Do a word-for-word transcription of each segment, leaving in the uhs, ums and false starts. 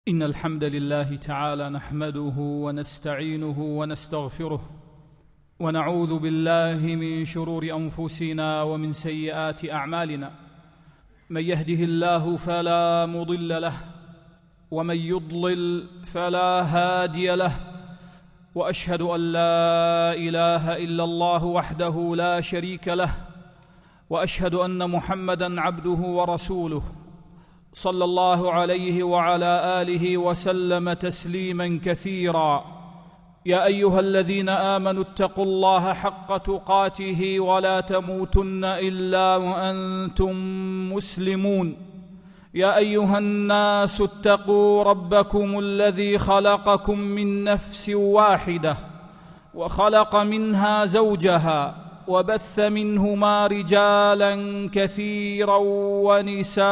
إن الحمد لله تعالى نحمده ونستعينه ونستغفره ونعوذ بالله من شرور أنفسنا ومن سيئات أعمالنا. من يهده الله فلا مضل له ومن يضلل فلا هادي له، وأشهد أن لا إله إلا الله وحده لا شريك له، وأشهد أن محمدًا عبده ورسوله صلى الله عليه وعلى آله وسلم تسليماً كثيراً. يا أيها الذين آمنوا اتقوا الله حق تقاته ولا تموتن إلا وأنتم مسلمون. يا أيها الناس اتقوا ربكم الذي خلقكم من نفس واحدة وخلق منها زوجها وبث منهما رجالا كثيرا ونساء،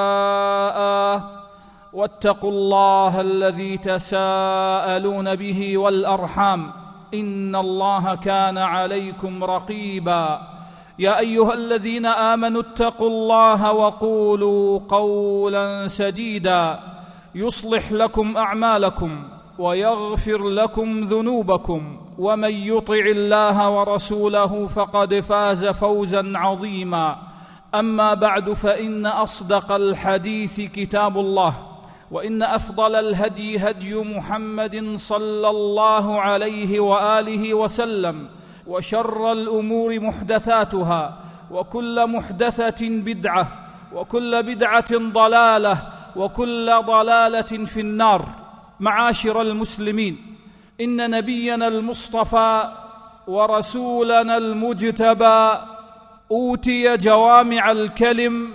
واتقوا الله الذي تساءلون به والأرحام إن الله كان عليكم رقيبا. يا أيها الذين آمنوا اتقوا الله وقولوا قولا سديدا يصلح لكم أعمالكم ويغفر لكم ذنوبكم، ومن يطع الله ورسوله فقد فاز فوزا عظيما. أما بعد، فإن أصدق الحديث كتاب الله، وإن أفضل الهدي هدي محمد صلى الله عليه وآله وسلم، وشر الأمور محدثاتها، وكل محدثة بدعة، وكل بدعة ضلالة، وكل ضلالة في النار. معاشر المسلمين، إن نبينا المصطفى ورسولنا المجتبى أوتي جوامع الكلم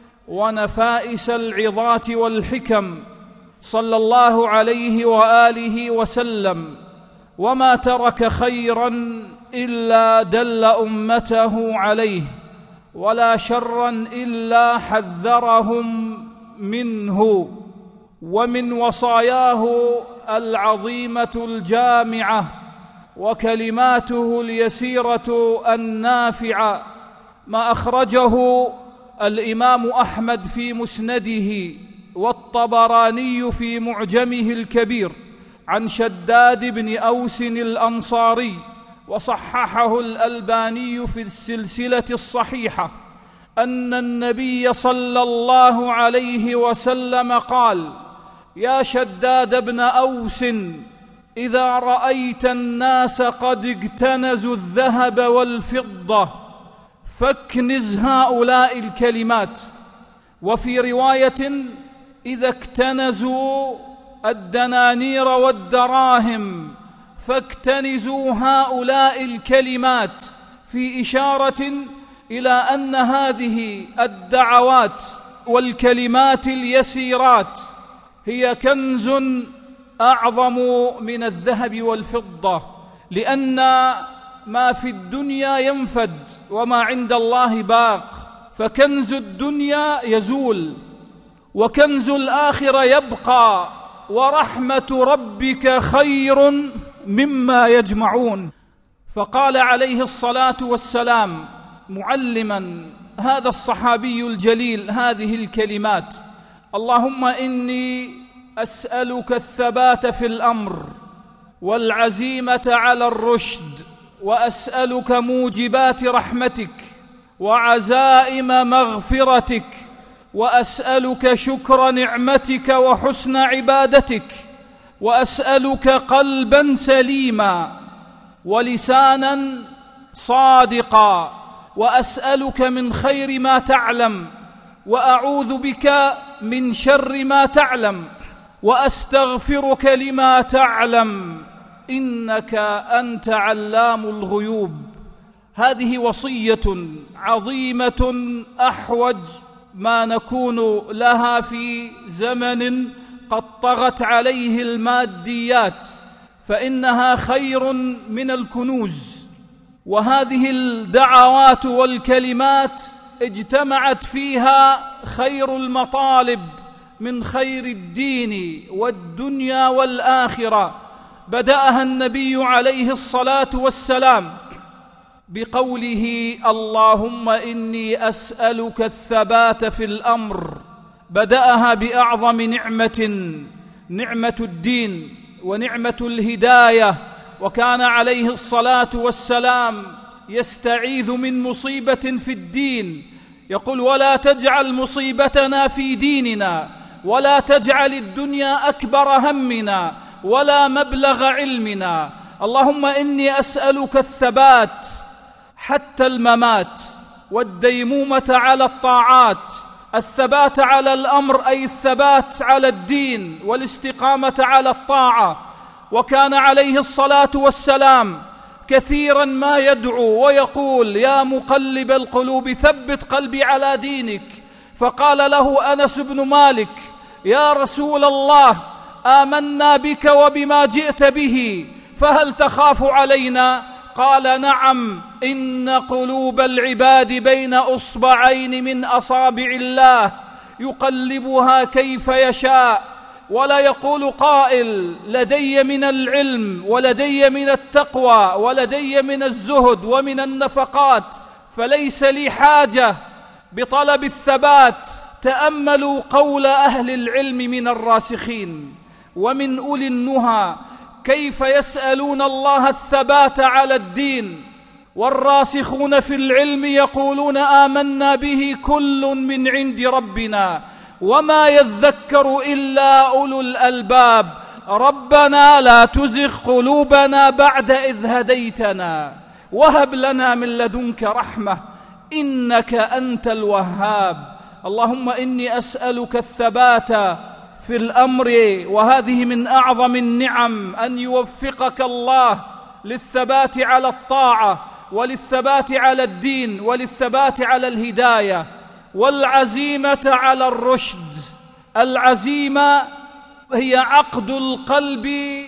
ونفائس العظات والحكم صلى الله عليه وآله وسلم، وما ترك خيراً إلا دل أمته عليه، ولا شراً إلا حذرهم منه. ومن وصاياه العظيمة الجامعة وكلماته اليسيرة النافعة ما أخرجه الإمام أحمد في مسنده، والطبراني في معجمه الكبير، عن شداد بن أوس الأنصاري، وصححه الألباني في السلسلة الصحيحة، أن النبي صلى الله عليه وسلم قال: يا شداد بن أوس، إذا رأيت الناس قد اجتنزوا الذهب والفضة فاكنز هؤلاء الكلمات. وفي رواية: إذا اكتنزوا الدنانير والدراهم فاكتنزوا هؤلاء الكلمات، في إشارة إلى أن هذه الدعوات والكلمات اليسيرات هي كنز أعظم من الذهب والفضة، لأن ما في الدنيا ينفد وما عند الله باق، فكنز الدنيا يزول وكنز الآخرة يبقى، ورحمة ربك خير مما يجمعون. فقال عليه الصلاة والسلام معلما هذا الصحابي الجليل هذه الكلمات: اللهم إني أسألك الثبات في الأمر والعزيمة على الرشد، وأسألك موجبات رحمتك وعزائم مغفرتك، وأسألك شكر نعمتك وحسن عبادتك، وأسألك قلبا سليما ولسانا صادقا، وأسألك من خير ما تعلم، وأعوذ بك من شر ما تعلم، وأستغفرك لما تعلم، إنك أنت علام الغيوب. هذه وصية عظيمة أحوج ما نكون لها في زمن قد طغت عليه الماديات، فإنها خير من الكنوز. وهذه الدعوات والكلمات اجتمعت فيها خير المطالب من خير الدين والدنيا والآخرة. بدأها النبي عليه الصلاة والسلام بقوله: اللهم إني أسألك الثبات في الأمر. بدأها بأعظم نعمة نعمة الدين ونعمة الهداية، وكان عليه الصلاة والسلام يستعيذ من مصيبة في الدين، يقول: ولا تجعل مصيبتنا في ديننا، ولا تجعل الدنيا أكبر همنا ولا مبلغ علمنا. اللهم إني أسألك الثبات حتى الممات، والديمومة على الطاعات، الثبات على الأمر أي الثبات على الدين، والاستقامة على الطاعة. وكان عليه الصلاة والسلام كثيرا ما يدعو ويقول: يا مقلب القلوب ثبت قلبي على دينك. فقال له أنس بن مالك: يا رسول الله، آمنا بك وبما جئت به، فهل تخاف علينا؟ قال: نعم، إن قلوب العباد بين أصبعين من أصابع الله يقلبها كيف يشاء. ولا يقول قائل: لدي من العلم ولدي من التقوى ولدي من الزهد ومن النفقات فليس لي حاجة بطلب الثبات. تأملوا قول أهل العلم من الراسخين ومن أولي النهى كيف يسألون الله الثبات على الدين. والراسخون في العلم يقولون: آمنا به كل من عند ربنا وما يذكر إلا أولو الألباب، ربنا لا تزغ قلوبنا بعد إذ هديتنا وهب لنا من لدنك رحمة إنك أنت الوهاب. اللهم إني أسألك الثبات في الأمر، وهذه من أعظم النعم أن يوفقك الله للثبات على الطاعة وللثبات على الدين وللثبات على الهداية، والعزيمة على الرشد. العزيمة هي عقد القلب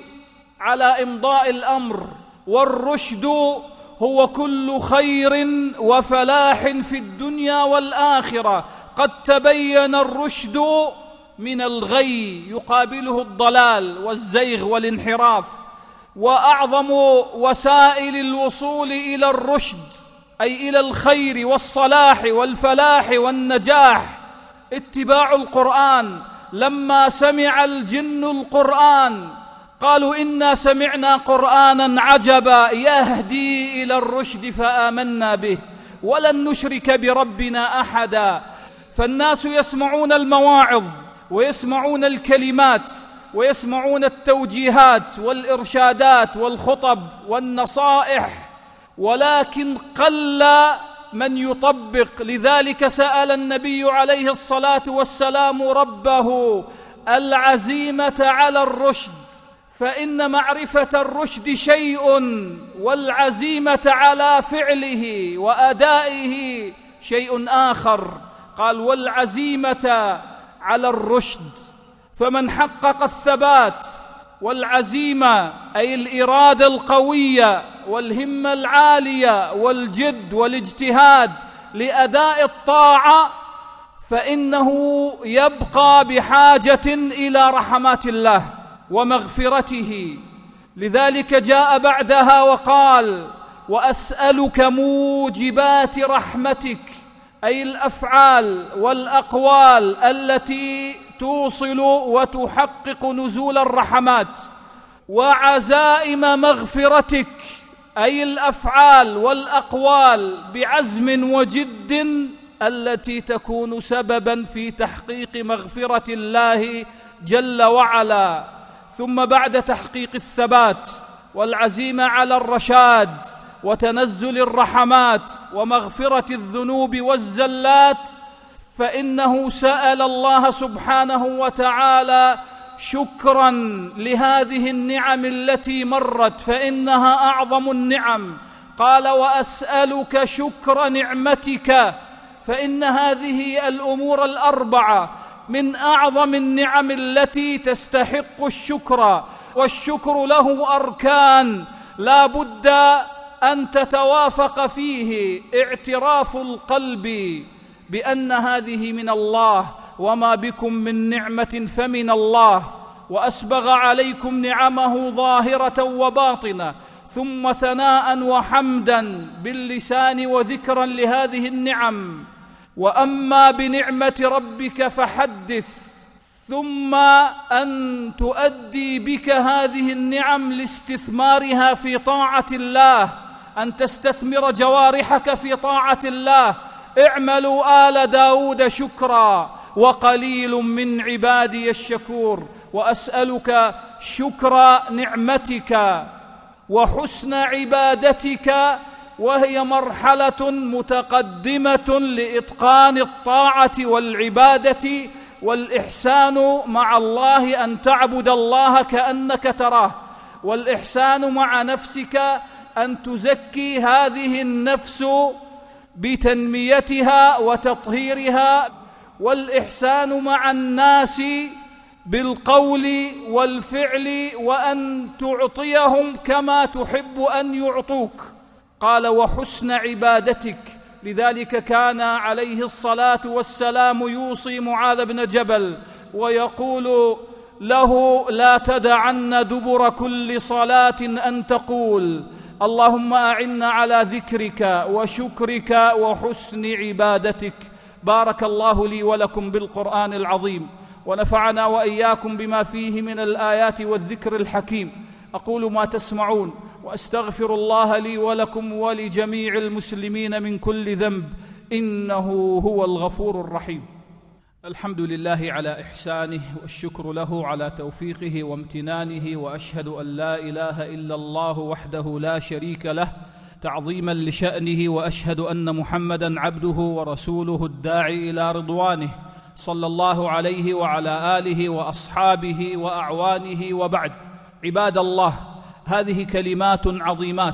على إمضاء الأمر، والرشد هو كل خير وفلاح في الدنيا والآخرة. قد تبين الرشد من الغي، يقابله الضلال والزيغ والانحراف. وأعظم وسائل الوصول إلى الرشد أي إلى الخير والصلاح والفلاح والنجاح اتباع القرآن. لما سمع الجن القرآن قالوا: إنا سمعنا قرآنا عجبا يهدي إلى الرشد فآمنا به ولن نشرك بربنا أحدا. فالناس يسمعون المواعظ ويسمعون الكلمات ويسمعون التوجيهات والإرشادات والخطب والنصائح، ولكن قل من يطبق. لذلك سأل النبي عليه الصلاة والسلام ربه العزيمة على الرشد، فإن معرفة الرشد شيء والعزيمة على فعله وأدائه شيء آخر. قال: والعزيمة على الرشد. فمن حقق الثبات والعزيمة أي الإرادة القوية والهمة العالية والجد والاجتهاد لأداء الطاعة، فإنه يبقى بحاجة إلى رحمات الله ومغفرته. لذلك جاء بعدها وقال: وأسألك موجبات رحمتك، أي الأفعال والأقوال التي توصل وتحقق نزول الرحمات، وعزائم مغفرتك، أي الأفعال والأقوال بعزم وجد التي تكون سببا في تحقيق مغفرة الله جل وعلا. ثم بعد تحقيق الثبات والعزيمة على الرشاد وتنزل الرحمات ومغفرة الذنوب والزلات، فإنه سأل الله سبحانه وتعالى شكرا لهذه النعم التي مرت، فإنها أعظم النعم. قال: وأسألك شكر نعمتك، فإن هذه الأمور الأربعة من أعظم النعم التي تستحق الشكر، والشكر له أركان لا بد أن تتوافق فيه: اعتراف القلب بأن هذه من الله، وما بكم من نعمة فمن الله، وأسبغ عليكم نعمه ظاهرة وباطنة، ثم ثناء وحمدا باللسان وذكرا لهذه النعم. وأما بنعمة ربك فحدث، ثم أن تؤدي بك هذه النعم لاستثمارها في طاعة الله، أن تستثمر جوارحك في طاعة الله. اعملوا آل داود شكرا وقليل من عبادي الشكور. وأسألك شكر نعمتك وحسن عبادتك، وهي مرحلة متقدمة لإتقان الطاعة والعبادة. والإحسان مع الله أن تعبد الله كأنك تراه، والإحسان مع نفسك أن تزكي هذه النفس بتنميتها وتطهيرها، والإحسان مع الناس بالقول والفعل، وأن تعطيهم كما تحب أن يعطوك. قال وحسن عبادتك. لذلك كان عليه الصلاة والسلام يوصي معاذ بن جبل ويقول له لا تدعن دبر كل صلاة أن تقول اللهم أعنا على ذكرك وشكرك وحسن عبادتك. بارك الله لي ولكم بالقرآن العظيم، ونفعنا وإياكم بما فيه من الآيات والذكر الحكيم. أقول ما تسمعون وأستغفر الله لي ولكم ولجميع المسلمين من كل ذنب، إنه هو الغفور الرحيم. الحمد لله على إحسانه، والشكر له على توفيقه وامتنانه، وأشهد أن لا إله إلا الله وحده لا شريك له تعظيما لشأنه، وأشهد أن محمدا عبده ورسوله الداعي إلى رضوانه، صلى الله عليه وعلى آله وأصحابه وأعوانه، وبعد. عباد الله، هذه كلمات عظيمات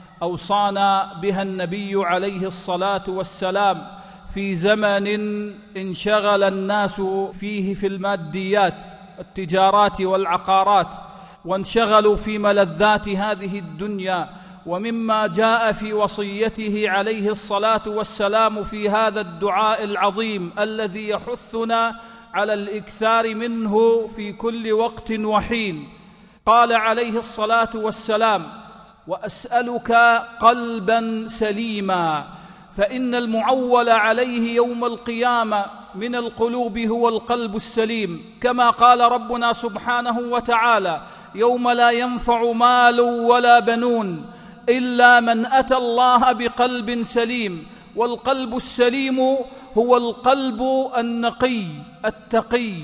أوصانا بها النبي عليه الصلاة والسلام في زمن انشغل الناس فيه في الماديات التجارات والعقارات، وانشغلوا في ملذات هذه الدنيا. ومما جاء في وصيته عليه الصلاة والسلام في هذا الدعاء العظيم الذي يحثنا على الإكثار منه في كل وقت وحين، قال عليه الصلاة والسلام وأسألك قلبا سليما، فإن المعول عليه يوم القيامة من القلوب هو القلب السليم، كما قال ربنا سبحانه وتعالى يوم لا ينفع مال ولا بنون إلا من أتى الله بقلب سليم. والقلب السليم هو القلب النقي التقي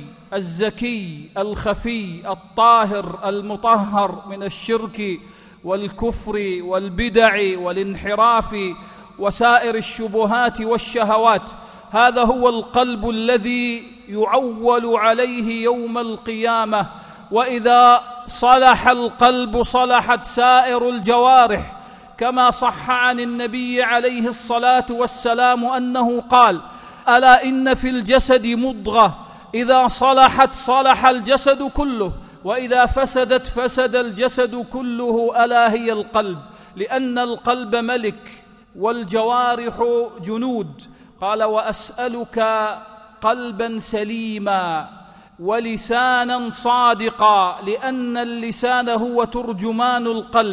الزكي الخفي الطاهر المطهر من الشرك والكفر والبدع والانحراف وسائر الشبهات والشهوات. هذا هو القلب الذي يعول عليه يوم القيامة. وإذا صلح القلب صلحت سائر الجوارح، كما صح عن النبي عليه الصلاة والسلام أنه قال ألا إن في الجسد مضغة إذا صلحت صلح الجسد كله، وإذا فسدت فسد الجسد كله، ألا هي القلب، لأن القلب ملك والجوارح جنود. قال وأسألك قلبا سليما ولسانا صادقا، لأن اللسان هو ترجمان القلب،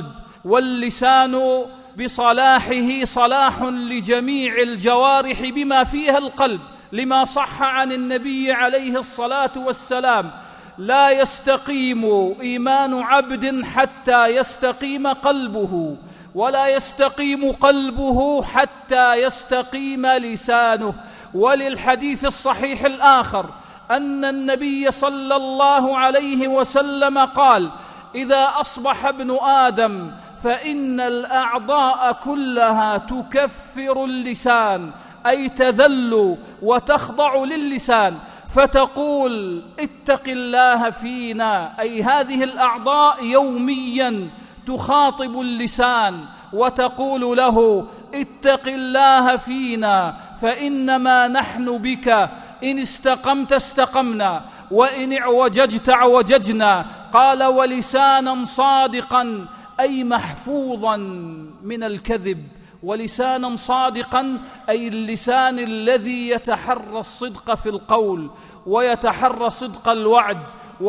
واللسان بصلاحه صلاح لجميع الجوارح بما فيها القلب، لما صح عن النبي عليه الصلاة والسلام لا يستقيم إيمان عبد حتى يستقيم قلبه، ولا يستقيم قلبه حتى يستقيم لسانه. وللحديث الصحيح الآخر أن النبي صلى الله عليه وسلم قال إذا أصبح ابن آدم فإن الأعضاء كلها تكفر اللسان، أي تذل وتخضع للسان، فتقول اتق الله فينا، أي هذه الأعضاء يوميا تخاطب اللسان وتقول له اتق الله فينا، فإنما نحن بك، إن استقمت استقمنا وإن اعوججت اعوججنا. قال ولسانا صادقا، أي محفوظا من الكذب، ولسانا صادقا أي اللسان الذي يتحرى الصدق في القول، ويتحرى صدق الوعد،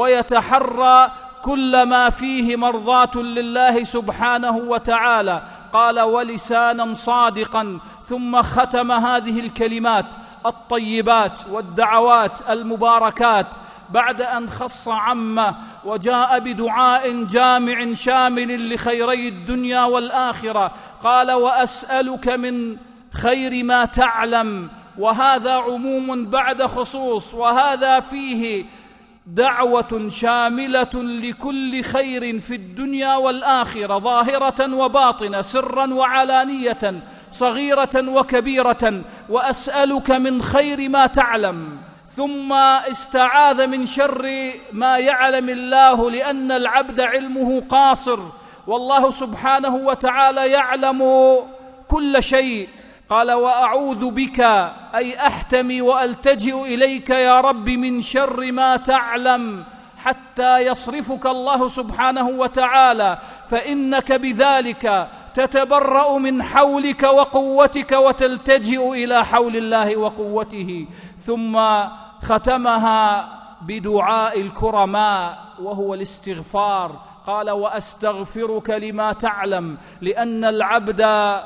ويتحرى كل ما فيه مرضاة لله سبحانه وتعالى. قال ولسانا صادقا، ثم ختم هذه الكلمات الطيبات والدعوات المباركات بعد أن خص عمه وجاء بدعاء جامع شامل لخيري الدنيا والآخرة، قال: وأسألك من خير ما تعلم. وهذا عموم بعد خصوص، وهذا فيه دعوة شاملة لكل خير في الدنيا والآخرة، ظاهرة وباطنة، سرا وعلانية، صغيرة وكبيرة. وأسألك من خير ما تعلم. ثم استعاذ من شر ما يعلم الله، لأن العبد علمه قاصر، والله سبحانه وتعالى يعلم كل شيء. قال: وأعوذ بك، أي أحتمي وألتجئ إليك يا رب من شر ما تعلم، حتى يصرفك الله سبحانه وتعالى، فإنك بذلك تتبرأ من حولك وقوتك وتلتجئ إلى حول الله وقوته. ثم ختمها بدعاء الكرماء وهو الاستغفار. قال: وأستغفرك لما تعلم، لأن العبد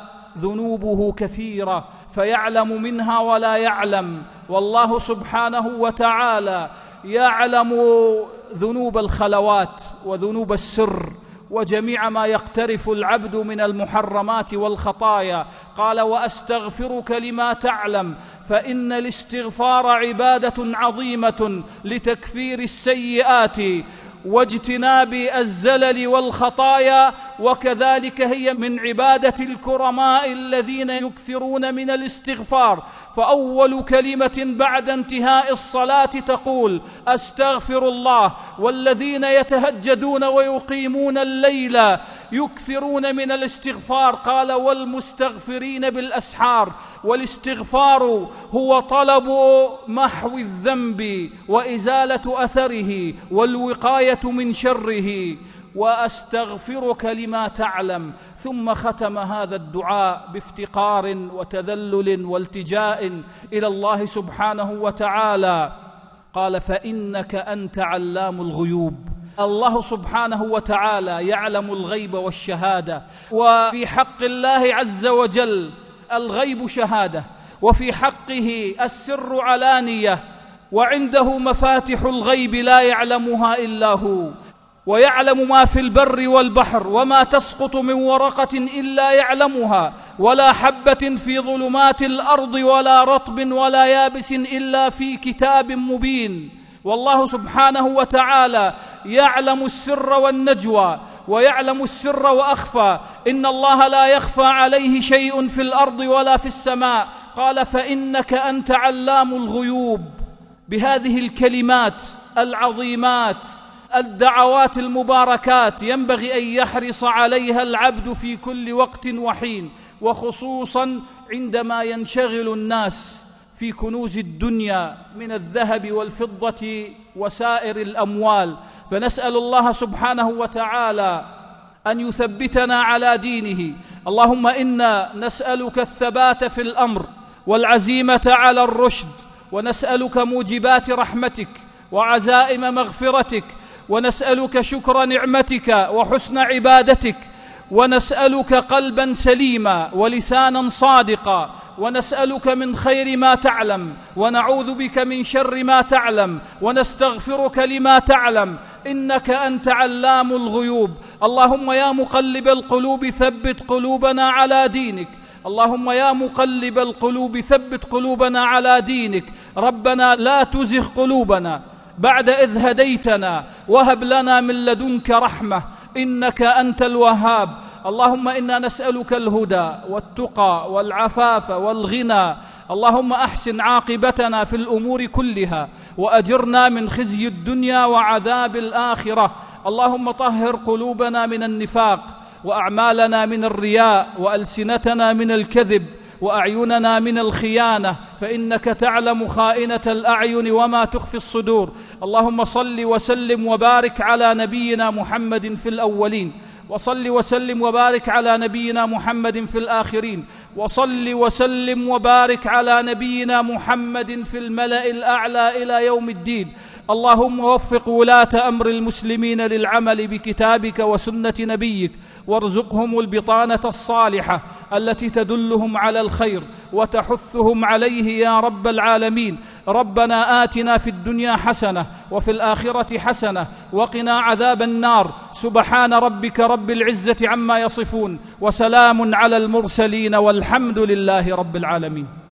ذنوبه كثيرة فيعلم منها ولا يعلم، والله سبحانه وتعالى يعلم ذنوب الخلوات وذنوب السر وجميع ما يقترف العبد من المحرمات والخطايا. قال: وأستغفرك لما تعلم، فإن الاستغفار عبادة عظيمة لتكفير السيئات واجتناب الزلل والخطايا، وكذلك هي من عبادة الكرماء الذين يكثرون من الاستغفار. فأول كلمة بعد انتهاء الصلاة تقول: أستغفر الله. والذين يتهجدون ويقيمون الليل يكثرون من الاستغفار. قال: والمستغفرين بالأسحار. والاستغفار هو طلب محو الذنب وإزالة أثره والوقاية من شره. وأستغفرك لما تعلم. ثم ختم هذا الدعاء بافتقار وتذلل والتجاء إلى الله سبحانه وتعالى. قال: فإنك أنت علام الغيوب. الله سبحانه وتعالى يعلم الغيب والشهادة، وفي حق الله عز وجل الغيب شهادة، وفي حقه السر علانية، وعنده مفاتح الغيب لا يعلمها إلا هو، ويعلم ما في البر والبحر، وما تسقط من ورقة إلا يعلمها، ولا حبة في ظلمات الأرض ولا رطب ولا يابس إلا في كتاب مبين. والله سبحانه وتعالى يعلم السر والنجوى، ويعلم السر وأخفى. إن الله لا يخفى عليه شيء في الأرض ولا في السماء. قال: فإنك أنت علام الغيوب. بهذه الكلمات العظيمات، الدعوات المباركات، ينبغي أن يحرص عليها العبد في كل وقت وحين، وخصوصا عندما ينشغل الناس في كنوز الدنيا من الذهب والفضة وسائر الأموال. فنسأل الله سبحانه وتعالى أن يثبتنا على دينه. اللهم إنا نسألك الثبات في الأمر والعزيمة على الرشد، ونسألك موجبات رحمتك وعزائم مغفرتك، ونسألك شكر نعمتك وحسن عبادتك، ونسألك قلبا سليما ولسانا صادقا، ونسألك من خير ما تعلم، ونعوذ بك من شر ما تعلم، ونستغفرك لما تعلم، إنك أنت علام الغيوب. اللهم يا مقلب القلوب ثبت قلوبنا على دينك. اللهم يا مقلب القلوب ثبت قلوبنا على دينك. ربنا لا تزغ قلوبنا بعد إذ هديتنا، وهب لنا من لدنك رحمة، إنك أنت الوهاب. اللهم إنا نسألك الهدى والتقى والعفاف والغنى. اللهم أحسن عاقبتنا في الأمور كلها، وأجرنا من خزي الدنيا وعذاب الآخرة. اللهم طهر قلوبنا من النفاق، وأعمالنا من الرياء، وألسنتنا من الكذب، وأعيننا من الخيانة، فإنك تعلم خائنة الأعين وما تخفي الصدور. اللهم صل وسلم وبارك على نبينا محمد في الأولين، وصل وسلم وبارك على نبينا محمد في الآخرين، وصل وسلم وبارك على نبينا محمد في الملأ الأعلى إلى يوم الدين. اللهم وفق ولاة أمر المسلمين للعمل بكتابك وسنة نبيك، وارزقهم البطانة الصالحة التي تدلهم على الخير وتحثهم عليه يا رب العالمين. ربنا آتنا في الدنيا حسنة وفي الآخرة حسنة وقنا عذاب النار. سبحان ربك رب العزة عما يصفون، وسلام على المرسلين، والحمد لله رب العالمين.